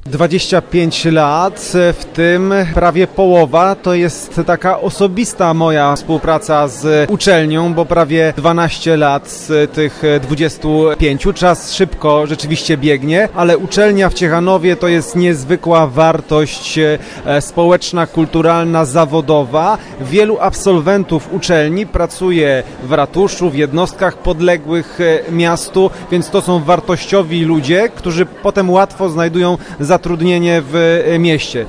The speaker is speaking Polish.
25 lat, w tym prawie połowa to jest taka osobista moja współpraca z uczelnią, bo prawie 12 lat z tych 25. Czas szybko rzeczywiście biegnie, ale uczelnia w Ciechanowie to jest niezwykła wartość społeczna, kulturalna, zawodowa. Wielu absolwentów uczelni pracuje w ratuszu, w jednostkach podległych miastu, więc to są wartościowi ludzie, którzy potem łatwo znajdują zatrudnienie w mieście.